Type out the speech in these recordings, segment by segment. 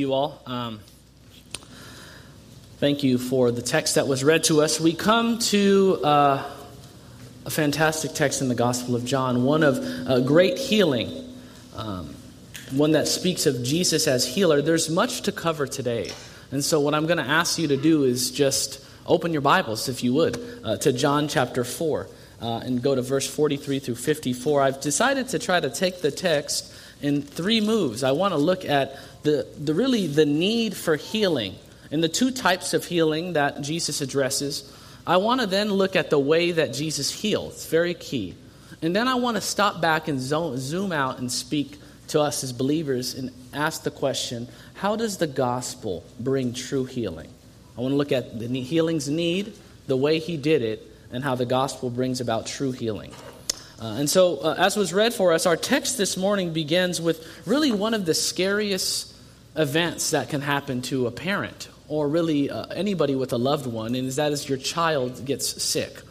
you all. Thank you for the text that was read to us. We come to a fantastic text in the Gospel of John, one of great healing, one that speaks of Jesus as healer. There's much to cover today. And so what I'm going to ask you to do is just open your Bibles, if you would, to John chapter 4 and go to verse 43 through 54. I've decided to try to take the text in three moves. I want to look at the need for healing and the two types of healing that Jesus addresses. I want to then look at the way that Jesus healed. It's very key. And then I want to stop back and zoom out and speak to us as believers and ask the question, how does the gospel bring true healing? I want to look at the healing's need, the way he did it, and how the gospel brings about true healing. And so, as was read for us, our text this morning begins with really one of the scariest events that can happen to a parent or really anybody with a loved one, and that is your child gets sick.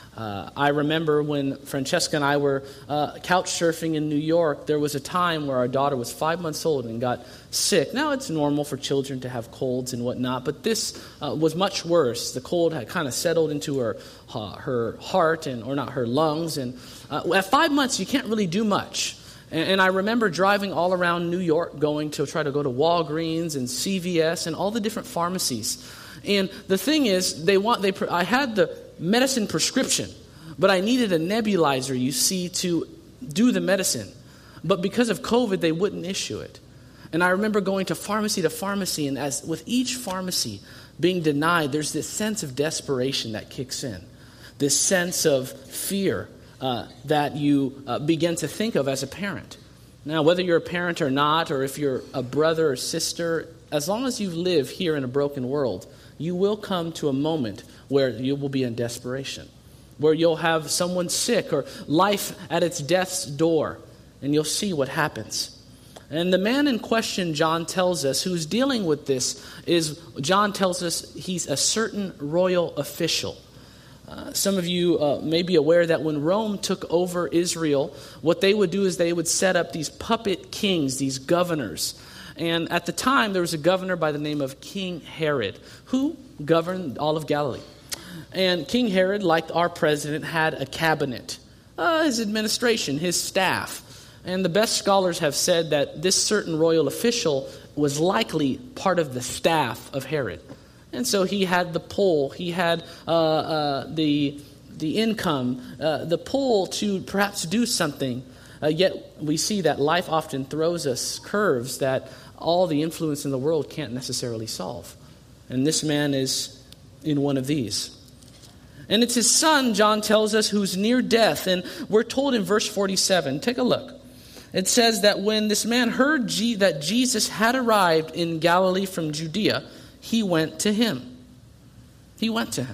I remember when Francesca and I were couch surfing in New York, there was a time where our daughter was 5 months old and got sick. Now it's normal for children to have colds and whatnot, but this was much worse. The cold had kind of settled into her heart, or not her lungs, and at 5 months you can't really do much. And I remember driving all around New York going to try to go to Walgreens and CVS and all the different pharmacies. And the thing is, I had the medicine prescription, but I needed a nebulizer, you see, to do the medicine. But because of COVID, they wouldn't issue it. And I remember going to pharmacy, and as with each pharmacy being denied, there's this sense of desperation that kicks in, this sense of fear that you begin to think of as a parent. Now, whether you're a parent or not, or if you're a brother or sister, as long as you live here in a broken world, you will come to a moment where you will be in desperation, where you'll have someone sick or life at its death's door, and you'll see what happens. And the man in question, John tells us, who's dealing with this, John tells us he's a certain royal official. Some of you may be aware that when Rome took over Israel, what they would do is they would set up these puppet kings, these governors. And at the time, there was a governor by the name of King Herod, who governed all of Galilee. And King Herod, like our president, had a cabinet, his administration, his staff. And the best scholars have said that this certain royal official was likely part of the staff of Herod. And so he had the pull, he had the income, the pull to perhaps do something. Yet we see that life often throws us curves that all the influence in the world can't necessarily solve. And this man is in one of these. And it's his son, John tells us, who's near death. And we're told in verse 47, take a look. It says that when this man heard that Jesus had arrived in Galilee from Judea, he went to him. He went to him.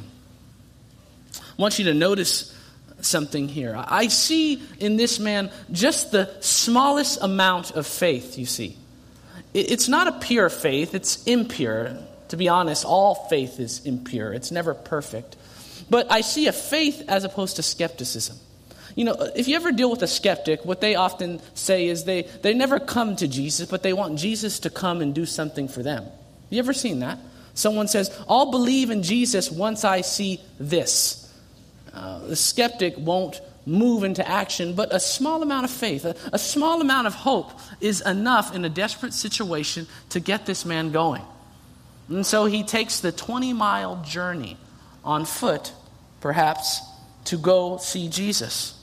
I want you to notice something here. I see in this man just the smallest amount of faith, you see. It's not a pure faith, it's impure. To be honest, all faith is impure. It's never perfect. But I see a faith as opposed to skepticism. You know, if you ever deal with a skeptic, what they often say is they never come to Jesus, but they want Jesus to come and do something for them. You ever seen that? Someone says, I'll believe in Jesus once I see this. The skeptic won't move into action, but a small amount of faith, a small amount of hope is enough in a desperate situation to get this man going. And so he takes the 20-mile journey on foot, perhaps, to go see Jesus.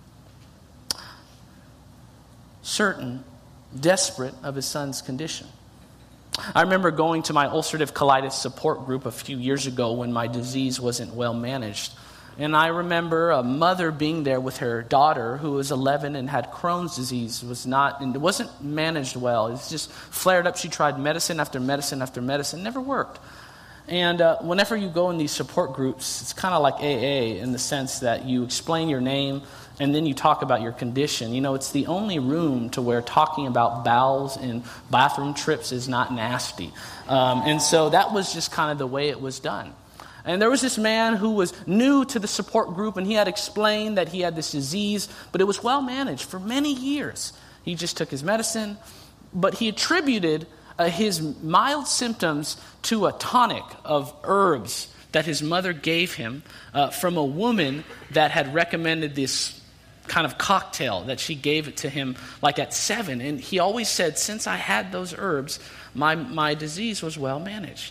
Certain, desperate of his son's condition. I remember going to my ulcerative colitis support group a few years ago when my disease wasn't well managed. And I remember a mother being there with her daughter who was 11 and had Crohn's disease. It wasn't managed well. It was just flared up. She tried medicine after medicine after medicine. Never worked. And whenever you go in these support groups, it's kind of like AA in the sense that you explain your name and then you talk about your condition. You know, it's the only room to where talking about bowels and bathroom trips is not nasty. And so that was just kind of the way it was done. And there was this man who was new to the support group, and he had explained that he had this disease, but it was well managed for many years. He just took his medicine, but he attributed his mild symptoms to a tonic of herbs that his mother gave him from a woman that had recommended this kind of cocktail that she gave it to him like at 7. And he always said, since I had those herbs, my disease was well managed.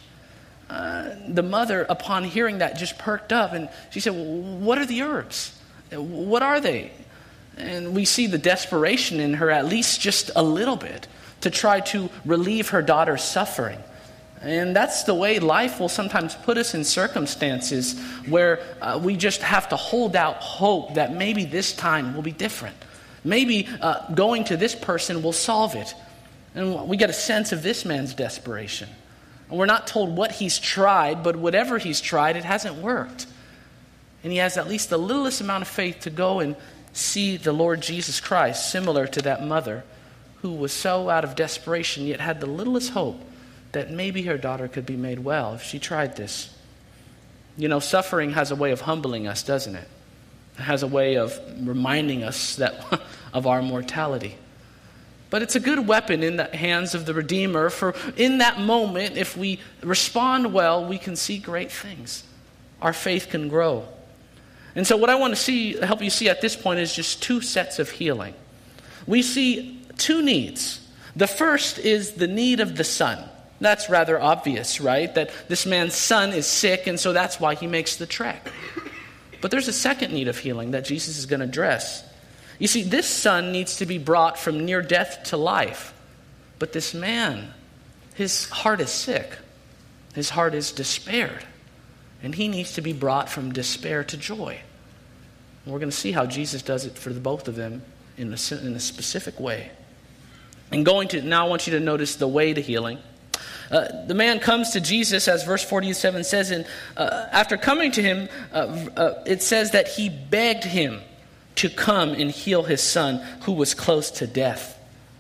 The mother, upon hearing that, just perked up and she said, well, what are the herbs? What are they? And we see the desperation in her, at least just a little bit, to try to relieve her daughter's suffering. And that's the way life will sometimes put us in circumstances where we just have to hold out hope that maybe this time will be different. Maybe going to this person will solve it. And we get a sense of this man's desperation. And we're not told what he's tried, but whatever he's tried, it hasn't worked. And he has at least the littlest amount of faith to go and see the Lord Jesus Christ, similar to that mother who was so out of desperation, yet had the littlest hope that maybe her daughter could be made well if she tried this. You know, suffering has a way of humbling us, doesn't it? It has a way of reminding us that of our mortality. But it's a good weapon in the hands of the Redeemer, for in that moment, if we respond well, we can see great things. Our faith can grow. And so what I want to help you see at this point is just 2 sets of healing. We see 2 needs. The first is the need of the son. That's rather obvious, right? That this man's son is sick, and so that's why he makes the trek. But there's a second need of healing that Jesus is going to address. You see, this son needs to be brought from near death to life. But this man, his heart is sick. His heart is despaired. And he needs to be brought from despair to joy. And we're going to see how Jesus does it for the both of them in a specific way. And now I want you to notice the way to healing. The man comes to Jesus, as verse 47 says, and after coming to him, it says that he begged him to come and heal his son who was close to death.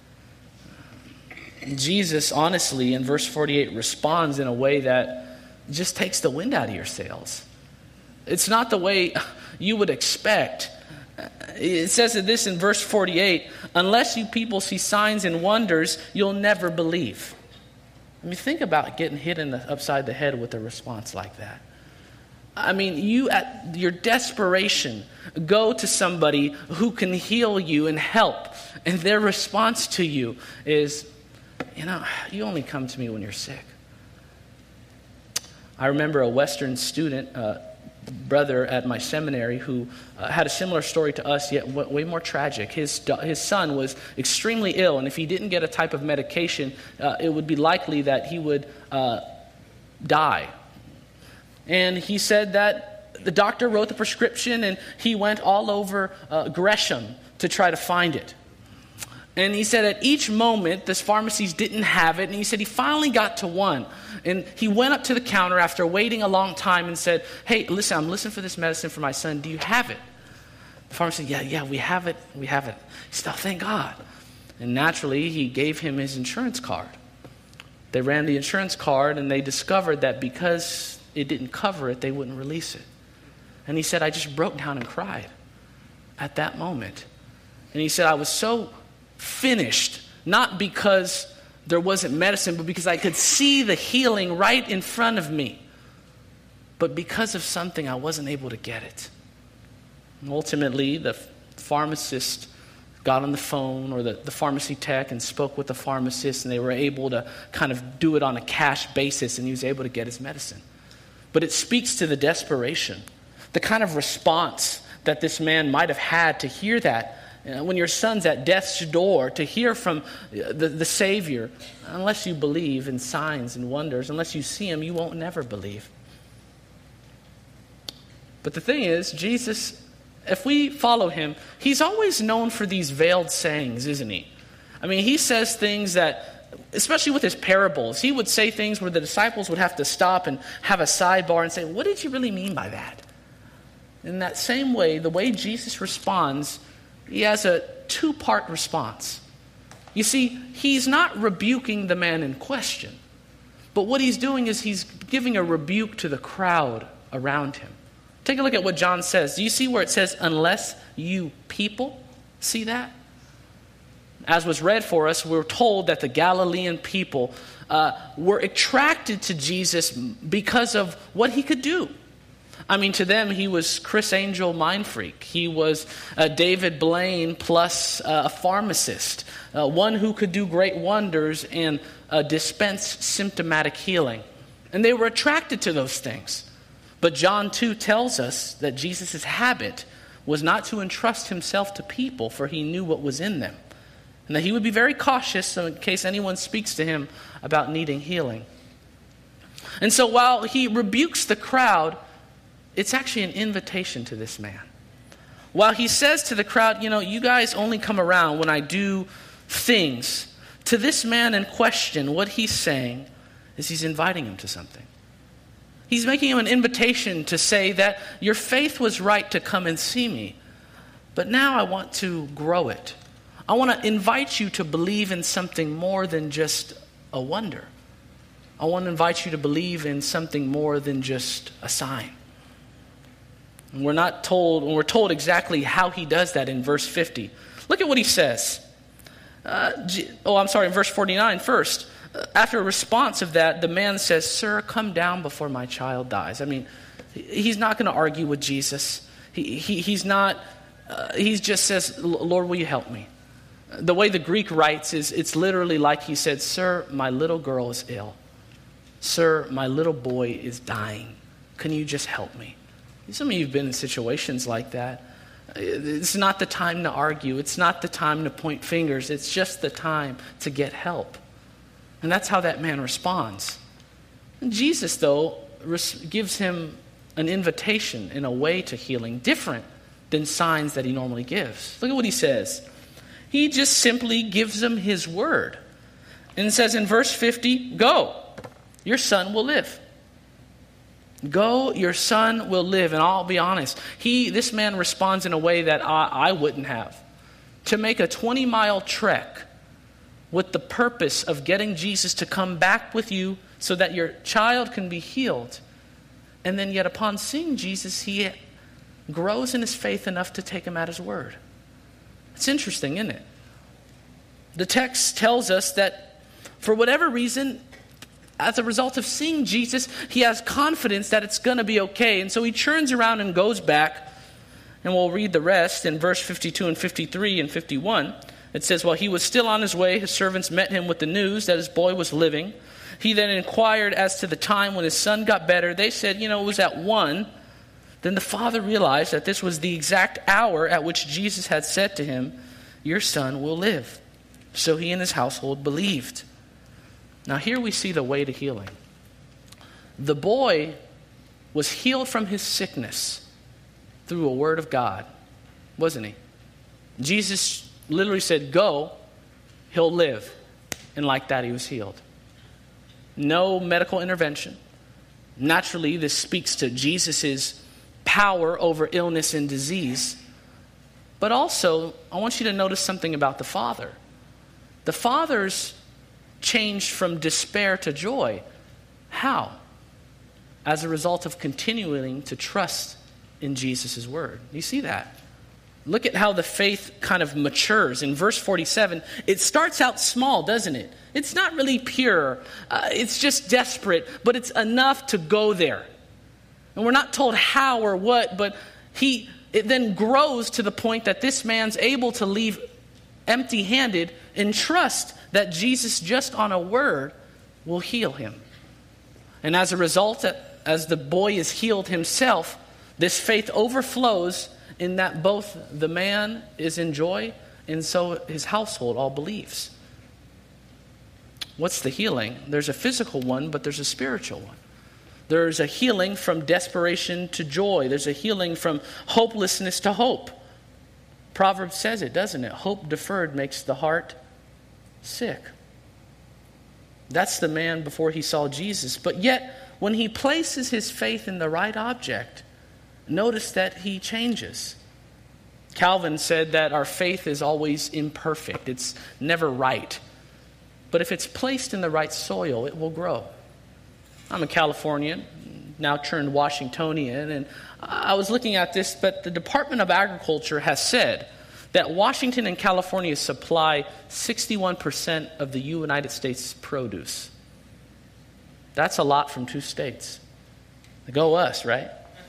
Jesus, honestly, in verse 48, responds in a way that just takes the wind out of your sails. It's not the way you would expect. It says this in verse 48, unless you people see signs and wonders, you'll never believe. I mean, think about getting hit upside the head with a response like that. I mean, you at your desperation go to somebody who can heal you and help, and their response to you is, you only come to me when you're sick. I remember a Western student, brother at my seminary, who had a similar story to us, yet way more tragic. His son was extremely ill, and if he didn't get a type of medication, it would be likely that he would die. And he said that the doctor wrote the prescription, and he went all over Gresham to try to find it. And he said at each moment, this pharmacies didn't have it. And he said he finally got to one. And he went up to the counter after waiting a long time and said, hey, listen, I'm listening for this medicine for my son. Do you have it? The pharmacist said, yeah, we have it. We have it. He said, oh, thank God. And naturally, he gave him his insurance card. They ran the insurance card, and they discovered that because it didn't cover it, they wouldn't release it. And he said, I just broke down and cried at that moment. And he said, I was so finished, not because there wasn't medicine, but because I could see the healing right in front of me. But because of something, I wasn't able to get it. And ultimately, the pharmacist got on the phone, or the pharmacy tech, and spoke with the pharmacist, and they were able to kind of do it on a cash basis, and he was able to get his medicine. But it speaks to the desperation, the kind of response that this man might have had to hear that. When your son's at death's door, to hear from the Savior, unless you believe in signs and wonders, unless you see him, you won't never believe. But the thing is, Jesus, if we follow him, he's always known for these veiled sayings, isn't he? I mean, he says things that, especially with his parables, he would say things where the disciples would have to stop and have a sidebar and say, what did you really mean by that? In that same way, the way Jesus responds, he has a 2-part response. You see, he's not rebuking the man in question, but what he's doing is he's giving a rebuke to the crowd around him. Take a look at what John says. Do you see where it says, unless you people? See that? As was read for us, we're told that the Galilean people were attracted to Jesus because of what he could do. I mean, to them, he was Chris Angel mind freak. He was David Blaine plus a pharmacist, one who could do great wonders and dispense symptomatic healing. And they were attracted to those things. But John 2 tells us that Jesus' habit was not to entrust himself to people, for he knew what was in them. And that he would be very cautious in case anyone speaks to him about needing healing. And so while he rebukes the crowd, it's actually an invitation to this man. While he says to the crowd, you guys only come around when I do things, to this man in question, what he's saying is he's inviting him to something. He's making him an invitation to say that your faith was right to come and see me, but now I want to grow it. I want to invite you to believe in something more than just a wonder. I want to invite you to believe in something more than just a sign. And we're told exactly how he does that in verse 50. Look at what he says. In verse 49 first. After a response of that, the man says, "Sir, come down before my child dies." I mean, he's not going to argue with Jesus. He's not. He just says, "Lord, will you help me?" The way the Greek writes is, it's literally like he said, "Sir, my little girl is ill. Sir, my little boy is dying. Can you just help me?" Some of you have been in situations like that. It's not the time to argue. It's not the time to point fingers. It's just the time to get help. And that's how that man responds. And Jesus, though, gives him an invitation in a way to healing different than signs that he normally gives. Look at what he says. He just simply gives him his word. And it says in verse 50, "Go, your son will live." Go, your son will live. And I'll be honest, this man responds in a way that I wouldn't have. To make a 20-mile trek with the purpose of getting Jesus to come back with you so that your child can be healed. And then yet upon seeing Jesus, he grows in his faith enough to take him at his word. It's interesting, isn't it? The text tells us that for whatever reason, as a result of seeing Jesus, he has confidence that it's going to be okay. And so he turns around and goes back. And we'll read the rest in verse 52 and 53 and 51. It says, "While he was still on his way, his servants met him with the news that his boy was living. He then inquired as to the time when his son got better. They said, it was at 1. Then the father realized that this was the exact hour at which Jesus had said to him, 'Your son will live.' So he and his household believed." Now here we see the way to healing. The boy was healed from his sickness through a word of God, wasn't he? Jesus literally said, "Go, he'll live." And like that, he was healed. No medical intervention. Naturally, this speaks to Jesus' power over illness and disease. But also, I want you to notice something about the Father. The Father's changed from despair to joy. How? As a result of continuing to trust in Jesus' word. You see that? Look at how the faith kind of matures. In verse 47, it starts out small, doesn't it? It's not really pure. It's just desperate, but it's enough to go there. And we're not told how or what, but it then grows to the point that this man's able to leave empty-handed and trust that Jesus, just on a word, will heal him. And as a result, as the boy is healed himself, this faith overflows in that both the man is in joy and so his household all believes. What's the healing? There's a physical one, but there's a spiritual one. There's a healing from desperation to joy. There's a healing from hopelessness to hope. Proverbs says it, doesn't it? Hope deferred makes the heart sick. That's the man before he saw Jesus. But yet, when he places his faith in the right object, notice that he changes. Calvin said that our faith is always imperfect. It's never right. But if it's placed in the right soil, it will grow. I'm a Californian, now turned Washingtonian, and I was looking at this, but the Department of Agriculture has said that Washington and California supply 61% of the United States produce. That's a lot from 2 states. Go us, right?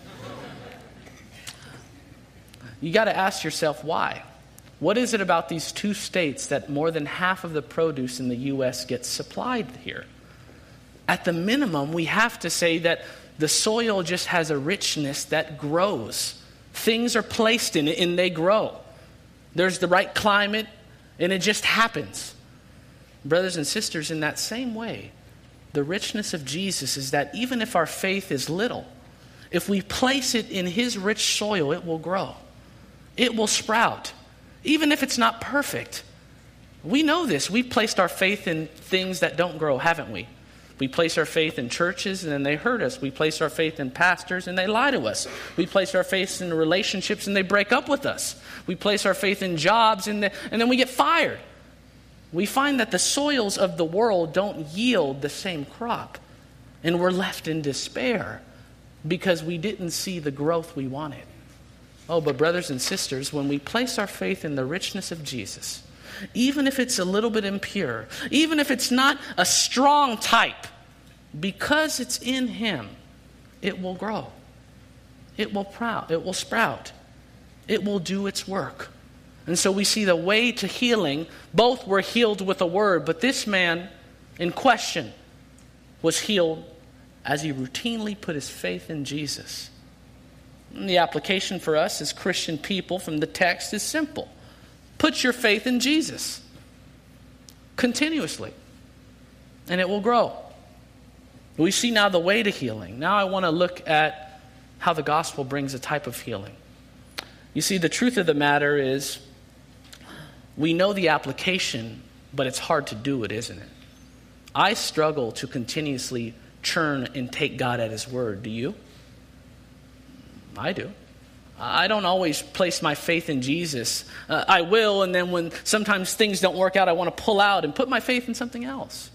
You got to ask yourself why. What is it about these 2 states that more than half of the produce in the U.S. gets supplied here? At the minimum, we have to say that the soil just has a richness that grows. Things are placed in it and they grow. There's the right climate and it just happens. Brothers and sisters, in that same way, the richness of Jesus is that even if our faith is little, if we place it in his rich soil, it will grow. It will sprout. Even if it's not perfect. We know this. We've placed our faith in things that don't grow, haven't we? We place our faith in churches and then they hurt us. We place our faith in pastors and they lie to us. We place our faith in relationships and they break up with us. We place our faith in jobs and then we get fired. We find that the soils of the world don't yield the same crop. And we're left in despair because we didn't see the growth we wanted. Oh, but brothers and sisters, when we place our faith in the richness of Jesus, even if it's a little bit impure, even if it's not a strong type, because it's in him, it will grow. It will sprout. It will do its work. And so we see the way to healing. Both were healed with a word, but this man in question was healed as he routinely put his faith in Jesus. And the application for us as Christian people from the text is simple. Put your faith in Jesus continuously, and it will grow. We see now the way to healing. Now I want to look at how the gospel brings a type of healing. You see, the truth of the matter is, we know the application, but it's hard to do it, isn't it? I struggle to continuously churn and take God at his word. Do you? I do. I don't always place my faith in Jesus. I will, and then when sometimes things don't work out, I want to pull out and put my faith in something else.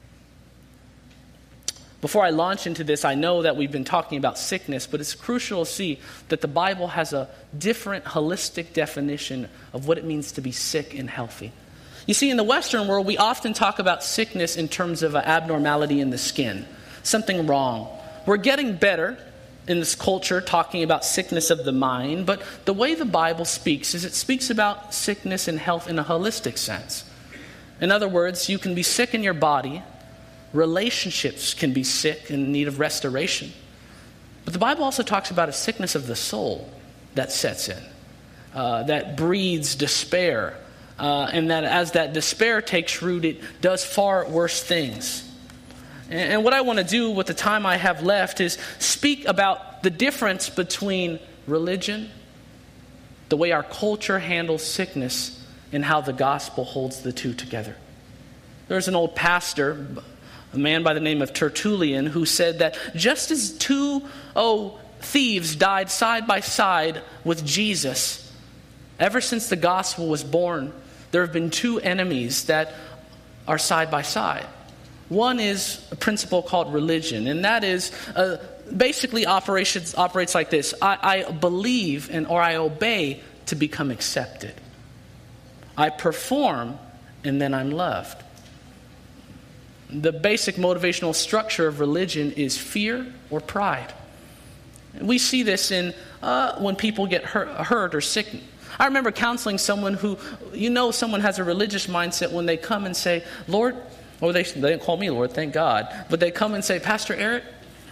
Before I launch into this, I know that we've been talking about sickness, but it's crucial to see that the Bible has a different holistic definition of what it means to be sick and healthy. You see, in the Western world, we often talk about sickness in terms of an abnormality in the skin, something wrong. We're getting better in this culture talking about sickness of the mind, but the way the Bible speaks is it speaks about sickness and health in a holistic sense. In other words, you can be sick in your body. Relationships can be sick and in need of restoration. But the Bible also talks about a sickness of the soul that sets in, that breeds despair. And that as that despair takes root, it does far worse things. And what I want to do with the time I have left is speak about the difference between religion, the way our culture handles sickness, and how the gospel holds the two together. There's an old pastor, a man by the name of Tertullian, who said that just as two thieves died side by side with Jesus, ever since the gospel was born, there have been 2 enemies that are side by side. One is a principle called religion, and that is basically operates like this. I believe or I obey to become accepted. I perform and then I'm loved. The basic motivational structure of religion is fear or pride. We see this in when people get hurt or sick. I remember counseling someone who, someone has a religious mindset when they come and say, Lord, or they didn't call me Lord, thank God, but they come and say, Pastor Eric,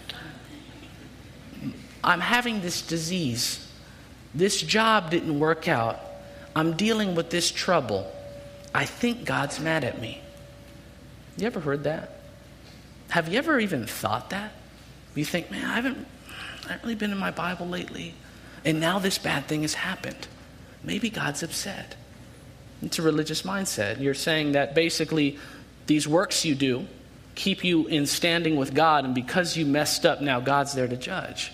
I'm having this disease. This job didn't work out. I'm dealing with this trouble. I think God's mad at me. You ever heard that? Have you ever even thought that? You think, man, I haven't really been in my Bible lately, and now this bad thing has happened. Maybe God's upset. It's a religious mindset. You're saying that basically these works you do keep you in standing with God, and because you messed up, now God's there to judge.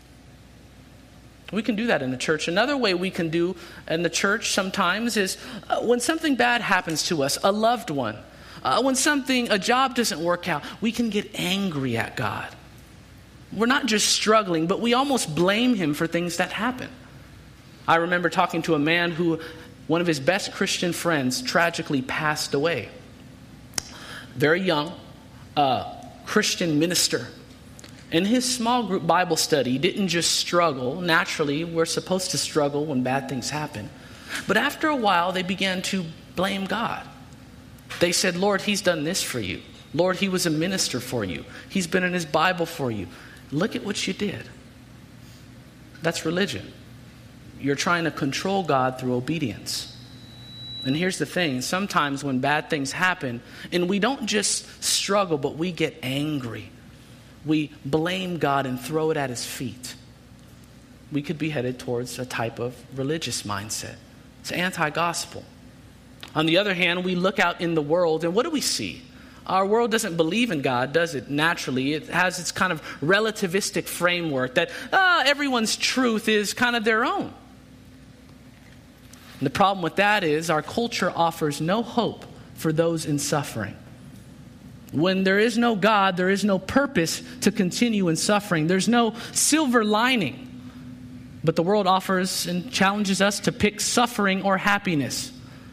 We can do that in the church. Another way we can do in the church sometimes is when something bad happens to us, a loved one, when a job doesn't work out, we can get angry at God. We're not just struggling, but we almost blame him for things that happen. I remember talking to a man who, one of his best Christian friends, tragically passed away. Very young, Christian minister. And his small group Bible study didn't just struggle. Naturally, we're supposed to struggle when bad things happen. But after a while, they began to blame God. They said, Lord, he's done this for you. Lord, he was a minister for you. He's been in his Bible for you. Look at what you did. That's religion. You're trying to control God through obedience. And here's the thing. Sometimes when bad things happen, and we don't just struggle, but we get angry. We blame God and throw it at his feet. We could be headed towards a type of religious mindset. It's anti-gospel. On the other hand, we look out in the world, and what do we see? Our world doesn't believe in God, does it? Naturally, it has its kind of relativistic framework that everyone's truth is kind of their own. And the problem with that is our culture offers no hope for those in suffering. When there is no God, there is no purpose to continue in suffering. There's no silver lining. But the world offers and challenges us to pick suffering or happiness.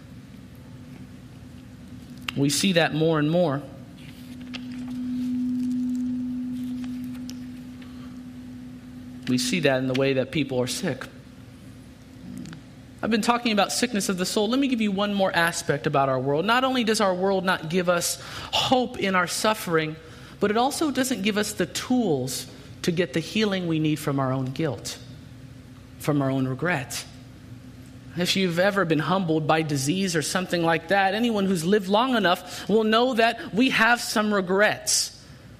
We see that more and more. We see that in the way that people are sick. I've been talking about sickness of the soul. Let me give you one more aspect about our world. Not only does our world not give us hope in our suffering, but it also doesn't give us the tools to get the healing we need from our own guilt, from our own regret. If you've ever been humbled by disease or something like that, anyone who's lived long enough will know that we have some regrets.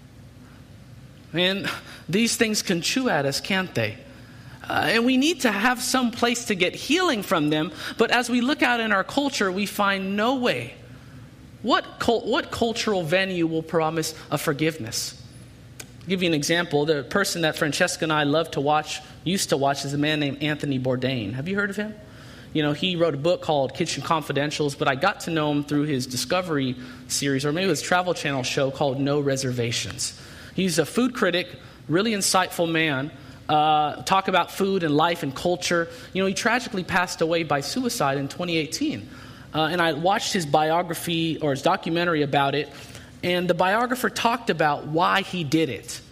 And these things can chew at us, can't they? And we need to have some place to get healing from them. But as we look out in our culture, we find no way. What cultural venue will promise a forgiveness? I'll give you an example. The person that Francesca and I used to watch, is a man named Anthony Bourdain. Have you heard of him? You know, he wrote a book called Kitchen Confidentials, but I got to know him through his Discovery series, or maybe his Travel Channel show called No Reservations. He's a food critic, really insightful man. Talk about food and life and culture. You know, he tragically passed away by suicide in 2018. And I watched his biography or his documentary about it. And the biographer talked about why he did it.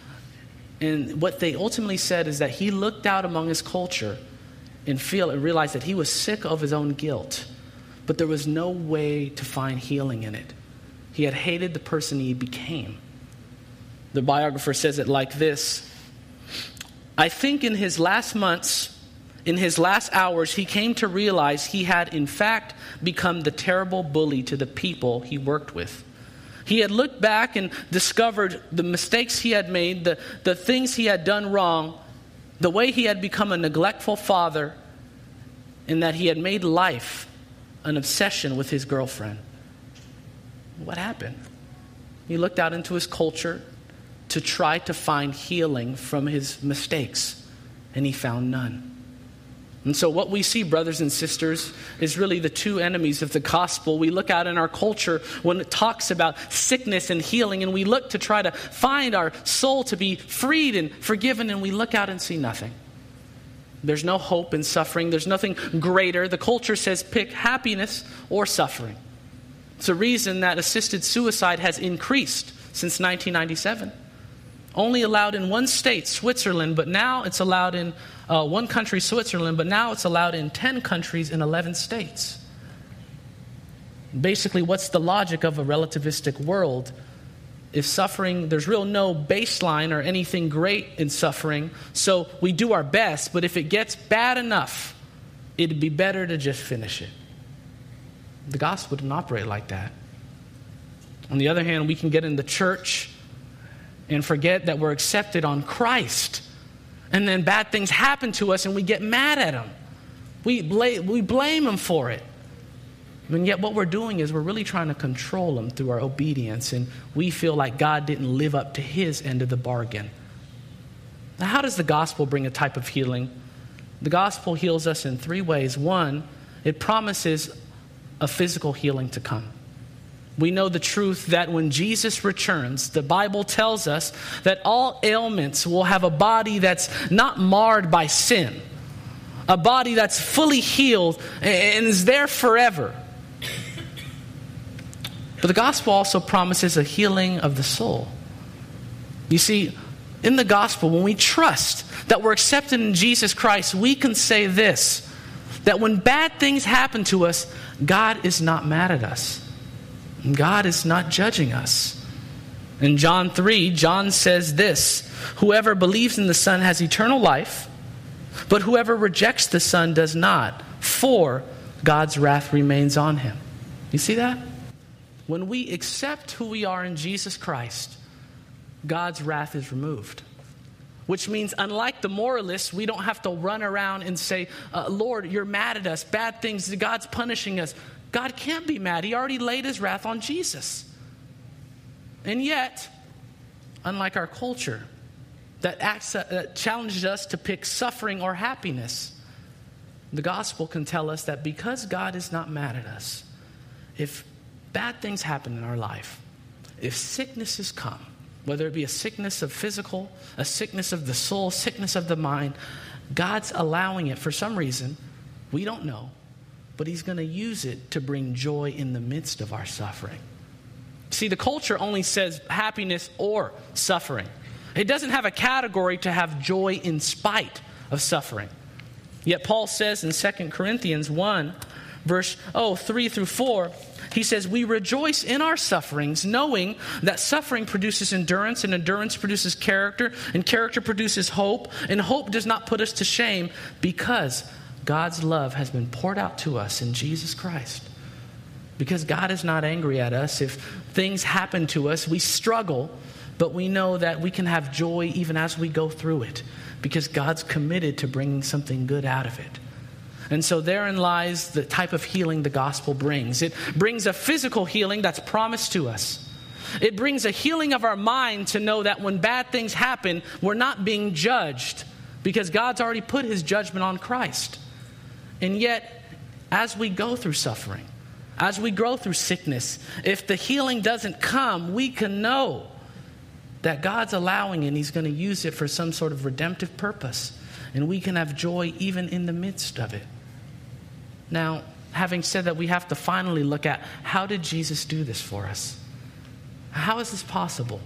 And what they ultimately said is that he looked out among his culture and realized that he was sick of his own guilt. But there was no way to find healing in it. He had hated the person he became. The biographer says it like this. I think in his last months, in his last hours, he came to realize he had in fact become the terrible bully to the people he worked with. He had looked back and discovered the mistakes he had made, the things he had done wrong, the way he had become a neglectful father, and that he had made life an obsession with his girlfriend. What happened? He looked out into his culture to try to find healing from his mistakes, and he found none. And so what we see, brothers and sisters, is really the two enemies of the gospel. We look out in our culture when it talks about sickness and healing, and we look to try to find our soul to be freed and forgiven, and we look out and see nothing. There's no hope in suffering. There's nothing greater. The culture says pick happiness or suffering. It's a reason that assisted suicide has increased since 1997. Only allowed in one state, Switzerland, but now it's allowed in one country, Switzerland, but now it's allowed in 10 countries in 11 states. Basically, what's the logic of a relativistic world? If suffering, there's no baseline or anything great in suffering, so we do our best, but if it gets bad enough, it'd be better to just finish it. The gospel didn't operate like that. On the other hand, we can get in the church and forget that we're accepted on Christ. And then bad things happen to us and we get mad at him. We blame him for it. And yet what we're doing is we're really trying to control him through our obedience. And we feel like God didn't live up to his end of the bargain. Now, how does the gospel bring a type of healing? The gospel heals us in three ways. One, it promises a physical healing to come. We know the truth that when Jesus returns, the Bible tells us that all ailments will have a body that's not marred by sin. A body that's fully healed and is there forever. But the gospel also promises a healing of the soul. You see, in the gospel, when we trust that we're accepted in Jesus Christ, we can say this, that when bad things happen to us, God is not mad at us. God is not judging us. In John 3, John says this, whoever believes in the Son has eternal life, but whoever rejects the Son does not, for God's wrath remains on him. You see that? When we accept who we are in Jesus Christ, God's wrath is removed. Which means, unlike the moralists, we don't have to run around and say, Lord, you're mad at us, bad things, God's punishing us. God can't be mad. He already laid his wrath on Jesus. And yet, unlike our culture that challenges us to pick suffering or happiness, the gospel can tell us that because God is not mad at us, if bad things happen in our life, if sicknesses come, whether it be a sickness of physical, a sickness of the soul, sickness of the mind, God's allowing it for some reason, we don't know, but he's going to use it to bring joy in the midst of our suffering. See, the culture only says happiness or suffering. It doesn't have a category to have joy in spite of suffering. Yet Paul says in 2 Corinthians 1, verse 3 through 4, he says, we rejoice in our sufferings, knowing that suffering produces endurance, and endurance produces character, and character produces hope, and hope does not put us to shame, because God's love has been poured out to us in Jesus Christ. Because God is not angry at us. If things happen to us, we struggle, but we know that we can have joy even as we go through it, because God's committed to bringing something good out of it. And so therein lies the type of healing the gospel brings. It brings a physical healing that's promised to us. It brings a healing of our mind to know that when bad things happen, we're not being judged, because God's already put his judgment on Christ. And yet, as we go through suffering, as we go through sickness, if the healing doesn't come, we can know that God's allowing it and he's going to use it for some sort of redemptive purpose. And we can have joy even in the midst of it. Now, having said that, we have to finally look at, how did Jesus do this for us? How is this possible?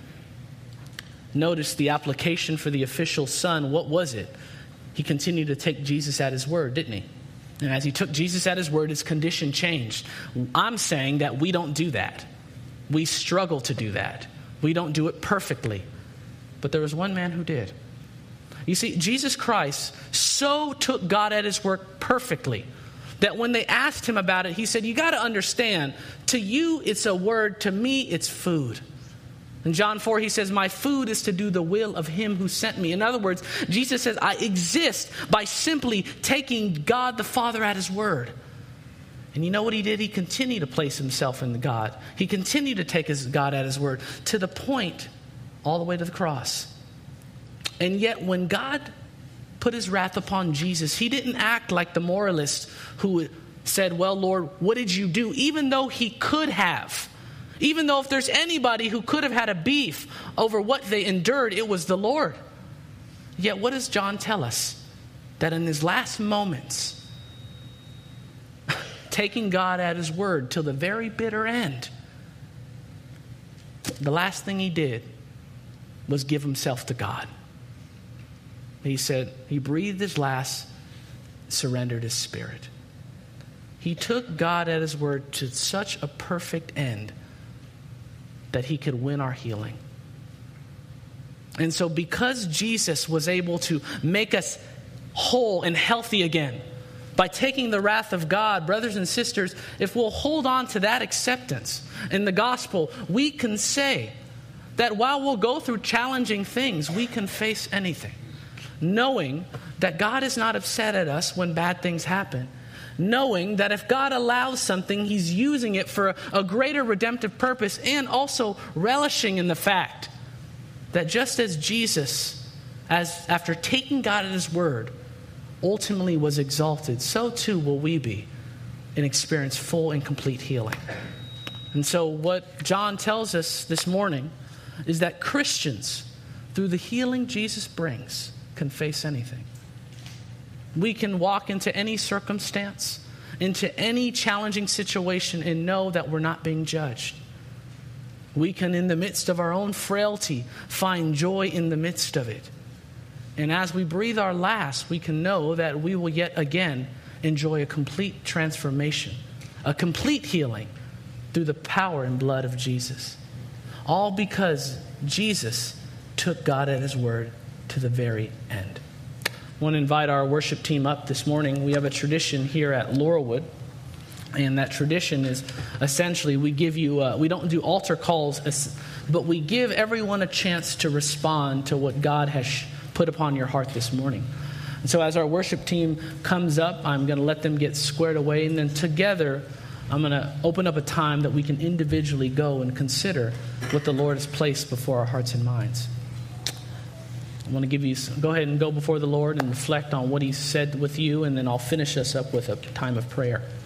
Notice the application for the official son. What was it? He continued to take Jesus at his word, didn't he? And as he took Jesus at his word, his condition changed. I'm saying that we don't do that. We struggle to do that. We don't do it perfectly. But there was one man who did. You see, Jesus Christ so took God at his word perfectly that when they asked him about it, he said, you got to understand, to you it's a word, to me it's food. In John 4, he says, my food is to do the will of him who sent me. In other words, Jesus says, I exist by simply taking God the Father at his word. And you know what he did? He continued to place himself in God. He continued to take his God at his word to the point all the way to the cross. And yet when God put his wrath upon Jesus, he didn't act like the moralist who said, well, Lord, what did you do? Even though he could have. Even though if there's anybody who could have had a beef over what they endured, it was the Lord. Yet what does John tell us? That in his last moments, taking God at his word till the very bitter end, the last thing he did was give himself to God. He said, he breathed his last, surrendered his spirit. He took God at his word to such a perfect end that he could win our healing. And so because Jesus was able to make us whole and healthy again by taking the wrath of God, brothers and sisters, if we'll hold on to that acceptance in the gospel, we can say that while we'll go through challenging things, we can face anything, knowing that God is not upset at us when bad things happen, knowing that if God allows something, he's using it for a greater redemptive purpose, and also relishing in the fact that just as Jesus, after taking God at his word, ultimately was exalted, so too will we be and experience full and complete healing. And so what John tells us this morning is that Christians, through the healing Jesus brings, can face anything. We can walk into any circumstance, into any challenging situation, and know that we're not being judged. We can, in the midst of our own frailty, find joy in the midst of it. And as we breathe our last, we can know that we will yet again enjoy a complete transformation, a complete healing through the power and blood of Jesus. All because Jesus took God at His word to the very end. I want to invite our worship team up this morning. We have a tradition here at Laurelwood. And that tradition is essentially we give you, we don't do altar calls, but we give everyone a chance to respond to what God has put upon your heart this morning. And so as our worship team comes up, I'm going to let them get squared away. And then together, I'm going to open up a time that we can individually go and consider what the Lord has placed before our hearts and minds. I want to give you go ahead and go before the Lord and reflect on what He said with you. And then I'll finish us up with a time of prayer.